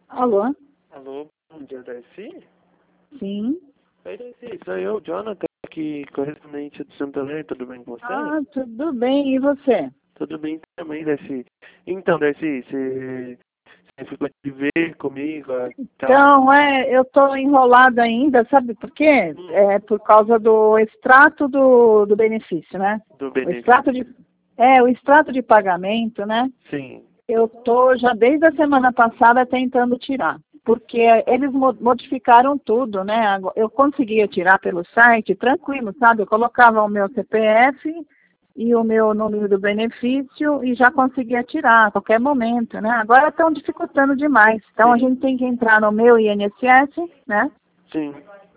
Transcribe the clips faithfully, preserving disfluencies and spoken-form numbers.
Alô? Alô, bom dia, Darcy? Sim. Oi, Darcy, sou eu, Jonathan, aqui, correspondente do Santander, tudo bem com você? Ah, tudo bem, e você? Tudo bem também, Darcy. Então, Darcy, você, você ficou de ver comigo? ah, Tá. Então, é, eu estou enrolada ainda, sabe por quê? Hum. É por causa do extrato do, do benefício, né? Do O benefício? extrato de, é, o extrato de pagamento, né? Sim. Eu estou já desde a semana passada tentando tirar, porque eles mo- modificaram tudo, né? Agora, eu conseguia tirar pelo site, tranquilo, sabe? Eu colocava o meu C P F e o meu número do benefício e já conseguia tirar a qualquer momento, né? Agora estão dificultando demais. Então, a Sim. gente tem que entrar no meu I N S S, né? Sim.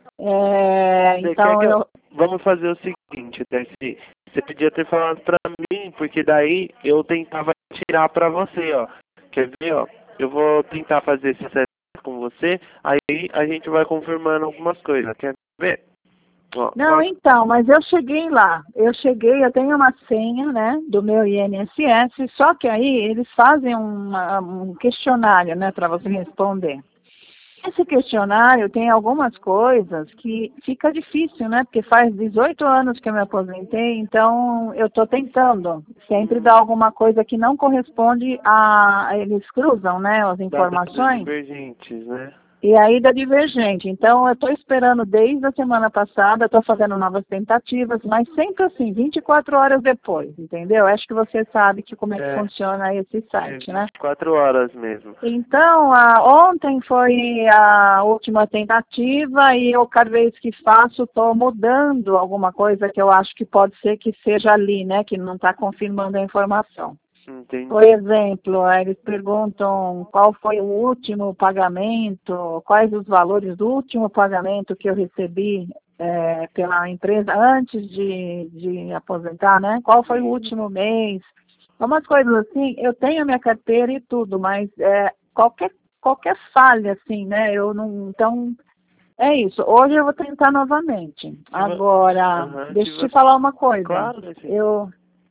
É, Você quer então, que eu... eu... Vamos fazer o seguinte, Darcy. Você podia ter falado pra mim, porque daí eu tentava tirar pra você, ó. Quer ver, ó? Eu vou tentar fazer esse set com você, aí a gente vai confirmando algumas coisas. Quer ver? Ó, Não, pode... então, mas eu cheguei lá. Eu cheguei, eu tenho uma senha, né, do meu I N S S, só que aí eles fazem uma- um questionário, né, para você responder. Esse questionário tem algumas coisas que fica difícil, né, porque faz dezoito anos que eu me aposentei, então eu estou tentando sempre dar alguma coisa que não corresponde a... Eles cruzam, né, as Das dados informações. divergentes, né? E aí da divergente. Então, eu estou esperando desde a semana passada, estou fazendo novas tentativas, mas sempre assim, vinte e quatro horas depois, entendeu? Acho que você sabe que como é que É, funciona esse é site, né? vinte e quatro horas mesmo. Então, a, ontem foi a última tentativa e eu, cada vez que faço, estou mudando alguma coisa que eu acho que pode ser que seja ali, né? Que não está confirmando a informação. Entendi. Por exemplo, aí eles perguntam qual foi o último pagamento, quais os valores do último pagamento que eu recebi é, pela empresa antes de, de aposentar, né? Qual foi o último mês? Umas coisas assim, eu tenho a minha carteira e tudo, mas é, qualquer, qualquer falha, assim, né? Eu não. Então, é isso. Hoje eu vou tentar novamente. Se vo- Agora, Aham, deixa se eu te você... falar uma coisa. Claro, Darcy. Eu.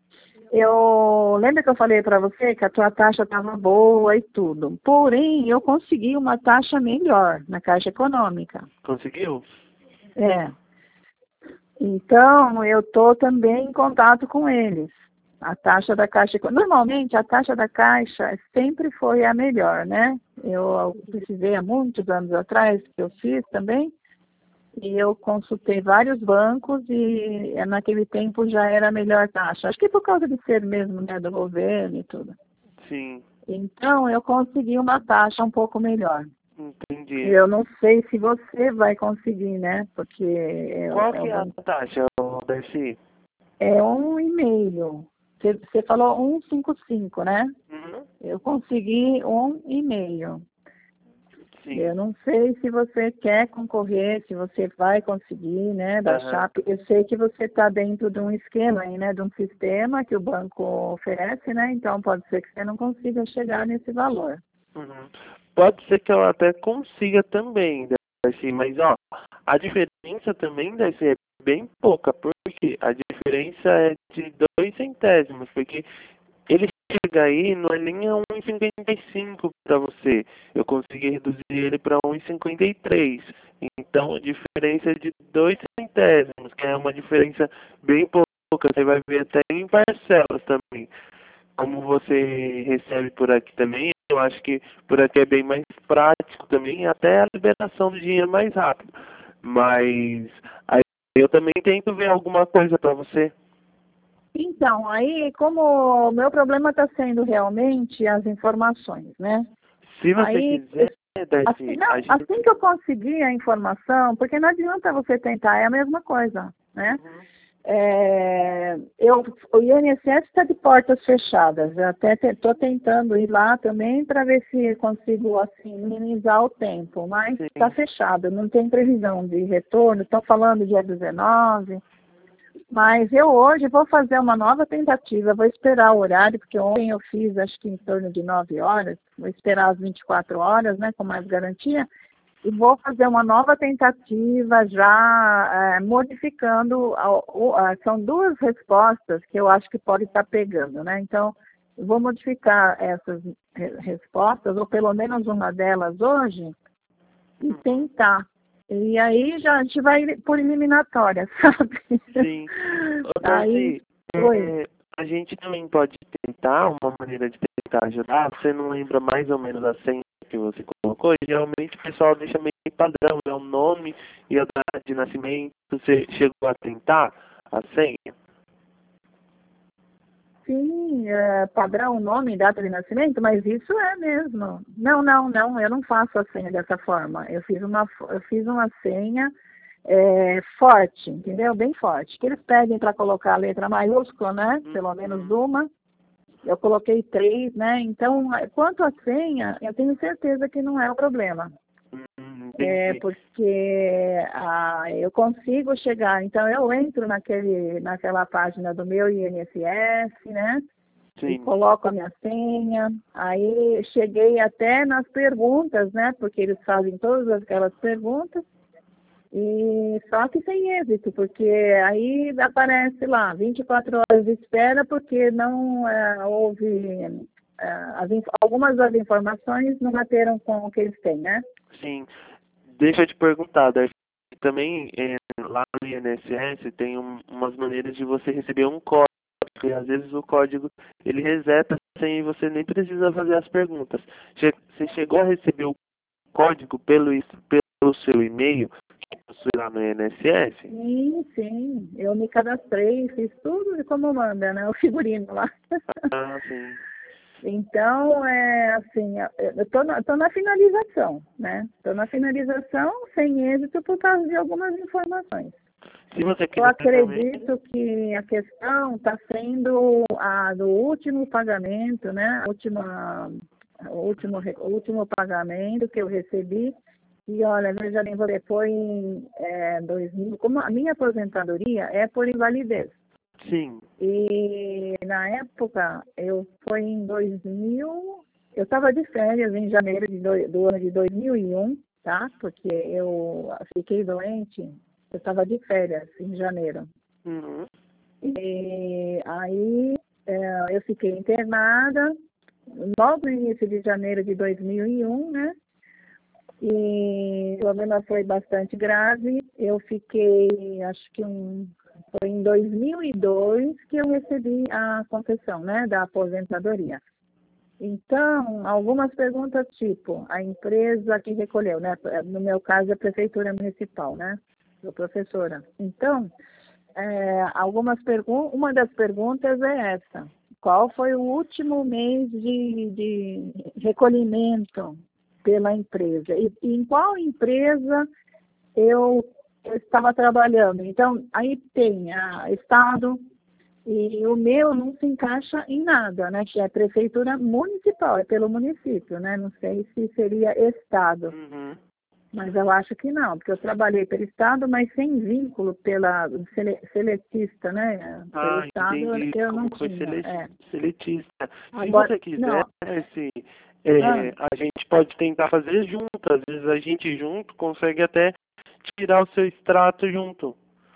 Eu lembra que eu falei para você que a tua taxa estava boa e tudo. Porém, eu consegui uma taxa melhor na Caixa Econômica. Conseguiu? É. Então, eu estou também em contato com eles. A taxa da Caixa Econômica. Normalmente, a taxa da Caixa sempre foi a melhor, né? Eu precisei há muitos anos atrás, que eu fiz também. E eu consultei vários bancos e eh, naquele tempo já era a melhor taxa. Acho que por causa de ser mesmo, né, do governo e tudo. Sim, Então, eu consegui uma taxa um pouco melhor. entendi. Eu não sei se você vai conseguir, né? Porque é, Qual é, que é a um, taxa, ô, Darcy? é um e-mail. Você, você falou cento e cinquenta e cinco, né? Uhum. Eu consegui um e-mail. Sim. Eu não sei se você quer concorrer, se você vai conseguir, né, baixar, Aham. porque eu sei que você está dentro de um esquema aí, né, de um sistema que o banco oferece, né, então pode ser que você não consiga chegar nesse valor. Uhum. Pode ser que eu até consiga também, Darcy, mas ó, a diferença também, Darcy, é bem pouca, porque a diferença é de dois centésimos, porque ele chega aí, não é nem a um e cinquenta e cinco para você. Eu consegui reduzir ele para um e cinquenta e três. Então a diferença é de dois centésimos, que é uma diferença bem pouca. Você vai ver até em parcelas também. Como você recebe por aqui também, eu acho que por aqui é bem mais prático também, até a liberação do dinheiro mais rápido. Mas aí eu também tento ver alguma coisa para você. Então, aí, como o meu problema está sendo realmente as informações, né, Se você aí, quiser, assim, Darcy, não, a gente... assim que eu conseguir a informação, porque não adianta você tentar, é a mesma coisa, né, É, eu, o I N S S está de portas fechadas. Eu até estou tentando ir lá também para ver se consigo assim minimizar o tempo, mas está Sim. fechado, não tem previsão de retorno. Estão falando dia dezenove, mas eu hoje vou fazer uma nova tentativa. Vou esperar o horário, porque ontem eu fiz acho que em torno de nove horas. Vou esperar as vinte e quatro horas, né, com mais garantia. E vou fazer uma nova tentativa já é, modificando, a, a, são duas respostas que eu acho que pode estar pegando, né? Então, vou modificar essas re- respostas, ou pelo menos uma delas hoje, e tentar. E aí já a gente vai por eliminatória, sabe? Sim. Ô, Aí, Darcy, oi. é, a gente também pode tentar, uma maneira de tentar ajudar. Você não lembra mais ou menos a senha que você colocou? E geralmente o pessoal deixa meio padrão, é o nome e a data de nascimento. Você chegou a tentar a senha? Sim, é, padrão, nome, data de nascimento, mas isso é mesmo. Não, não, não, eu não faço a senha dessa forma. Eu fiz uma, fo- eu fiz uma senha é, forte, entendeu? Bem forte. Que eles pedem para colocar a letra maiúscula, né? Pelo menos Uhum. uma. Eu coloquei três, né? Então, quanto à senha, eu tenho certeza que não é o problema. Hum, É entendi. porque ah, eu consigo chegar, então eu entro naquele, naquela página do meu I N S S, né? E Sim. coloco a minha senha. Aí cheguei até nas perguntas, né? Porque eles fazem todas aquelas perguntas. E só que sem êxito, porque aí aparece lá vinte e quatro horas de espera porque não eh, houve eh, as inf- algumas das informações não bateram com o que eles têm, né? Sim. Deixa eu te perguntar, Darcy. Também é, lá no I N S S tem um, umas maneiras de você receber um código. E às vezes o código ele reseta sem você nem precisa fazer as perguntas. Che- Você chegou a receber o código pelo, is- pelo seu e-mail que possui lá no I N S S? Sim, sim. Eu me cadastrei, fiz tudo de como manda, né? O figurino lá. Ah, sim. Então, é assim, eu estou na, tô na finalização, né? Estou na finalização sem êxito por causa de algumas informações. Se você Eu quiser também. acredito que a questão está sendo a do último pagamento, né? A última, o último, re- o último pagamento que eu recebi. E olha, veja bem, você foi em é, dois mil, como a minha aposentadoria é por invalidez. Sim. E na época, eu fui em dois mil, eu estava de férias em janeiro de do, do ano de dois mil e um, tá? Porque eu fiquei doente, eu estava de férias em janeiro. Uhum. E aí é, eu fiquei internada logo no início de janeiro de dois mil e um, né? E o problema foi bastante grave. Eu fiquei, acho que um, foi em dois mil e dois que eu recebi a concessão, né, da aposentadoria. Então, algumas perguntas tipo, a empresa que recolheu, né, no meu caso a prefeitura municipal, né, sou professora. Então, é, algumas perguntas, uma das perguntas é essa: qual foi o último mês de, de recolhimento pela empresa? E, e em qual empresa eu, eu estava trabalhando? Então, aí tem a Estado, e o meu não se encaixa em nada, né? Que é a prefeitura municipal, é pelo município, né? Não sei se seria Estado. Uhum. Mas eu acho que não, porque eu trabalhei pelo Estado, mas sem vínculo pela sele, seletista, né? Pelo Ah, Estado eu, entendi. eu não Como foi tinha. sele- É. seletista. Se Agora, você quiser, não. se, Ah, é, a gente pode tentar fazer junto. Às vezes a gente junto consegue até tirar o seu extrato junto.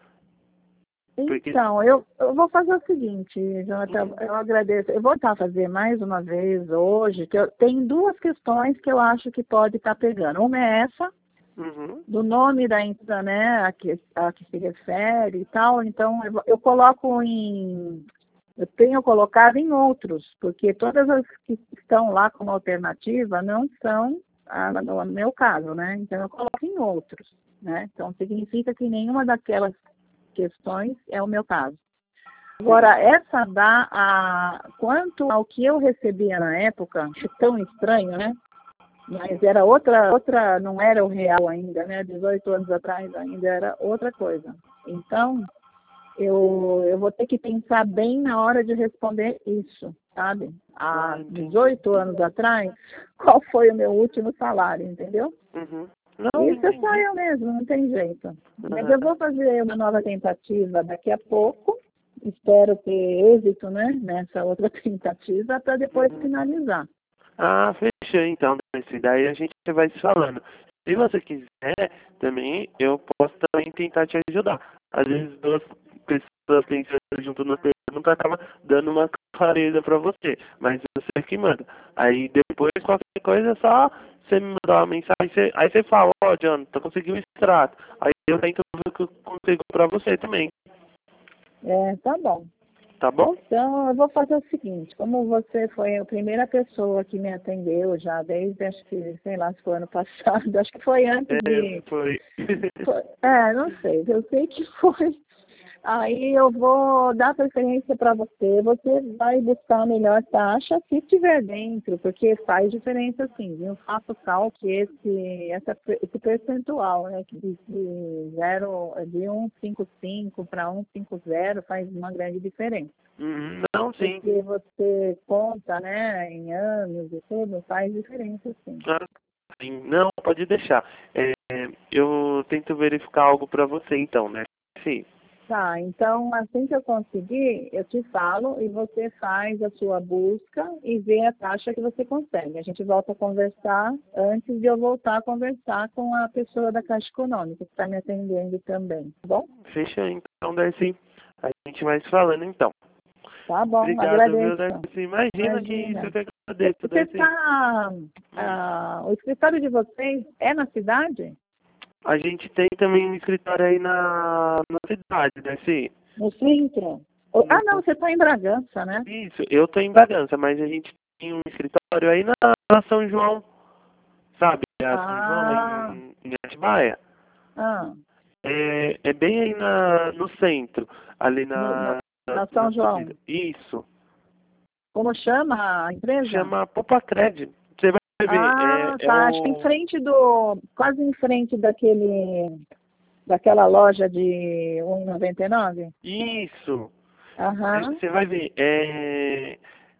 Porque. então, eu, eu vou fazer o seguinte, Jonathan, Uhum. eu agradeço. Eu vou tentar fazer mais uma vez hoje, que eu tenho duas questões que eu acho que pode estar pegando. Uma é essa, Uhum. do nome da empresa, né, a que, a que se refere e tal. Então, eu, eu coloco em eu tenho colocado em outros, porque todas as que estão lá como alternativa não são ah, no meu caso, né? Então eu coloco em outros, né? Então significa que nenhuma daquelas questões é o meu caso. Sim. Agora, essa dá a quanto ao que eu recebia na época, acho tão estranho, né? Mas era outra, outra, não era o real ainda, né? dezoito anos atrás ainda era outra coisa. Então, eu, eu vou ter que pensar bem na hora de responder isso, sabe? Ah, Há entendi. dezoito anos atrás, qual foi o meu último salário, entendeu? Uhum. Não, Isso é só entendi. eu mesmo, não tem jeito. Mas eu Aham. vou fazer uma nova tentativa daqui a pouco. Espero ter êxito, né, nessa outra tentativa para depois Uhum. finalizar. Ah, fechou então, Darcy. Daí a gente vai se falando. Se você quiser, também eu posso também tentar te ajudar. Às vezes duas pessoas pensando junto na pergunta acaba dando uma clareza para você, mas você que manda. Aí depois, qualquer coisa, é só você me mandar uma mensagem, você, aí você fala, ó, oh, Jonathan, consegui o extrato. Aí eu tento ver o que eu consigo para você também. É, tá bom. Tá bom? Então, eu vou fazer o seguinte, como você foi a primeira pessoa que me atendeu já desde, acho que, sei lá, se foi ano passado, acho que foi antes de... É, foi. Foi- É, não sei, eu sei que foi. Aí eu vou dar preferência para você, você vai buscar a melhor taxa se estiver dentro, porque faz diferença sim, viu? Faça o cálculo, esse, essa, esse percentual, né, que de, de, zero, de cento e cinquenta e cinco para cento e cinquenta faz uma grande diferença. Uhum, não, sim. Porque você conta, né, em anos e tudo, faz diferença sim. Ah, sim. Não, pode deixar. É, eu tento verificar algo para você então, né? Sim. Tá, então assim que eu conseguir, eu te falo e você faz a sua busca e vê a taxa que você consegue. A gente volta a conversar antes de eu voltar a conversar com a pessoa da Caixa Econômica que está me atendendo também, tá bom? Fecha então, Darcy. A gente vai se falando então. Tá bom, Obrigado, viu, agradeço. Darcy? Imagina que isso, Imagina. eu que agradeço, Você Darcy. está, ah, o escritório de vocês é na cidade? A gente tem também um escritório aí na, na cidade, Darcy. No centro? Ah, não, você está em Bragança, né? Isso, eu tô em Bragança, mas a gente tem um escritório aí na, na São João, sabe? A São João, lá Ah, em, em Atibaia. ah, É, é bem aí na, no centro, ali no, na, na, na, na na São João. subida. Isso. Como chama a empresa? Chama Popacred. Você vai ver, Ah, é, é tá. Acho que em o... frente do. Quase em frente daquele. Daquela loja de um e noventa e nove? Isso. Aham. Você vai ver, é...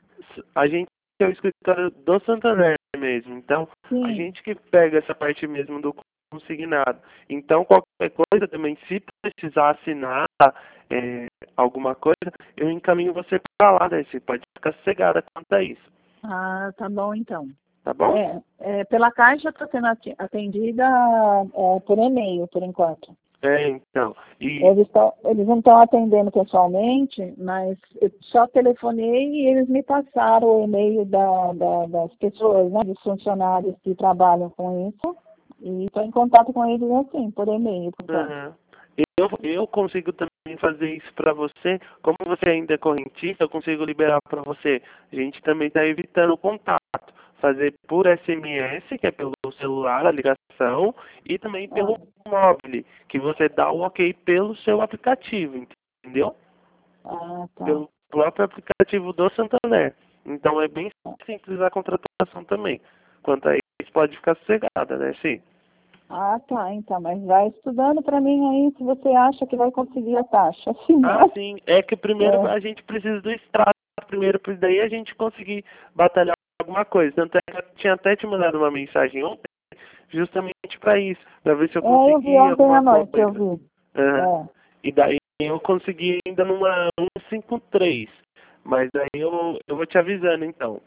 a gente é o escritório do Santander mesmo, então a Sim. gente que pega essa parte mesmo do consignado. Então qualquer coisa também, se precisar assinar é, alguma coisa, eu encaminho você para lá, né? Você pode ficar sossegada quanto a isso, Ah, tá bom então. tá bom? É, é, pela Caixa está sendo ati- atendida é, por e-mail, por enquanto. É, então. E Eles, tão, eles não estão atendendo pessoalmente, mas eu só telefonei e eles me passaram o e-mail da, da, das pessoas, né, dos funcionários que trabalham com isso. E estou em contato com eles assim, por e-mail, por enquanto. uhum. eu, eu consigo também fazer isso para você. Como você ainda é correntista, eu consigo liberar para você. A gente também está evitando o contato. Fazer por S M S, que é pelo celular, a ligação, e também pelo Ah, móvel, que você dá o ok pelo seu aplicativo, entendeu? ah, tá. Pelo próprio aplicativo do Santander. Então é bem simples a contratação também. Quanto a isso, pode ficar sossegada, né, sim? Ah, tá, então, mas vai estudando para mim aí se você acha que vai conseguir a taxa. Se Ah, não, sim. É que primeiro é, a gente precisa do extrato primeiro, para daí a gente conseguir batalhar alguma coisa. Tanto é que eu tinha até te mandado uma mensagem ontem, justamente para isso, para ver se eu é, eu vi conseguia ontem à alguma noite, eu coisa. vi. Aham. É, E daí eu consegui ainda numa cento e cinquenta e três. Mas aí eu, eu vou te avisando então.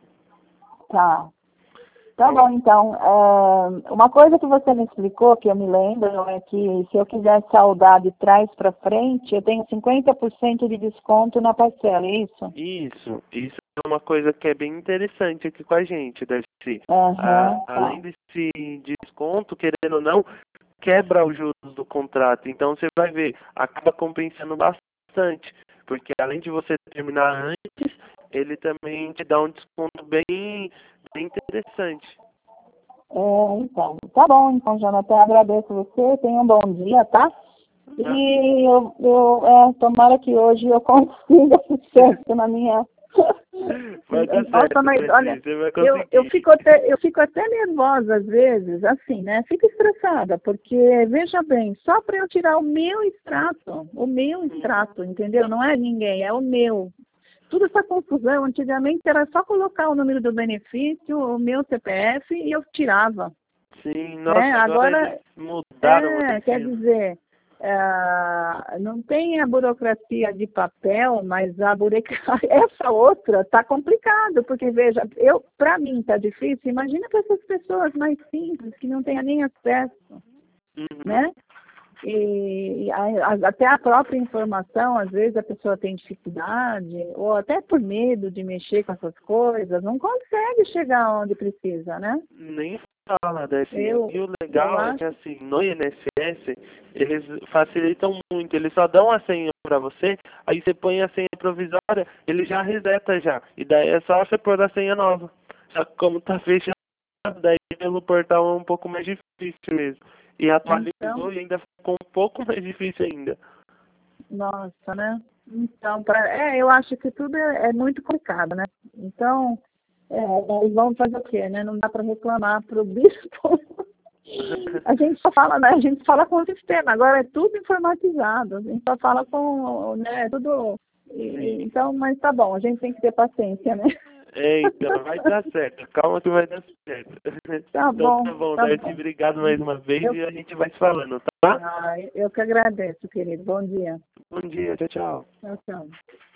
tá. Tá Ó, bom, então. É, uma coisa que você me explicou, que eu me lembro, é que se eu quiser saldar de trás para frente, eu tenho cinquenta por cento de desconto na parcela, é isso? isso, isso é uma coisa que é bem interessante aqui com a gente, Darcy. Ah, Aham, tá. além desse desconto, querendo ou não, quebra os juros do contrato. Então você vai ver, acaba compensando bastante, porque além de você terminar antes, ele também te dá um desconto bem, bem interessante. É, então, tá bom, então, Jonathan, agradeço você, tenha um bom dia, tá? Ah, E eu, eu é, tomara que hoje eu consiga sucesso na minha. vai dar Nossa, certo, mas olha, Darcy, você vai eu, eu, conseguir. fico até, eu fico até nervosa às vezes, assim, né? Fico estressada, porque, veja bem, só para eu tirar o meu extrato, o meu extrato, entendeu? Não é ninguém, é o meu. Toda essa confusão, antigamente era só colocar o número do benefício, o meu C P F e eu tirava, Sim, né? nossa, agora eles Agora, mudaram é, quer esse. dizer, é, não tem a burocracia de papel, mas a burocracia, essa outra está complicado, porque veja, eu, para mim está difícil, imagina para essas pessoas mais simples, que não têm nem acesso, Uhum. né? E, e a, a, até a própria informação, às vezes a pessoa tem dificuldade, ou até por medo de mexer com essas coisas, não consegue chegar onde precisa, né? Nem fala, né? Assim, Eu, e o legal é acho... que, assim, no I N S S, eles facilitam muito. Eles só dão a senha pra você, aí você põe a senha provisória, ele já reseta já. E daí é só você pôr a senha nova. Só que como tá fechado, daí pelo portal é um pouco mais difícil mesmo. E atualizou Então, e ainda ficou um pouco mais difícil ainda. nossa, né? Então, pra, é, eu acho que tudo é, é muito complicado, né? Então, é, nós vamos fazer o quê, né? Não dá para reclamar para o bispo. A gente só fala, né? A gente fala com o sistema, agora é tudo informatizado, a gente só fala com, né, tudo, e, então, mas tá bom, a gente tem que ter paciência, né? É, então, vai dar certo, calma que vai dar certo. Tá Então bom, tá bom, tá Darcy, bom. obrigado mais uma vez Eu, e a gente vai se falando, tá? ah, eu que agradeço, querido, bom dia. Bom dia, tchau, tchau. Tchau, tchau.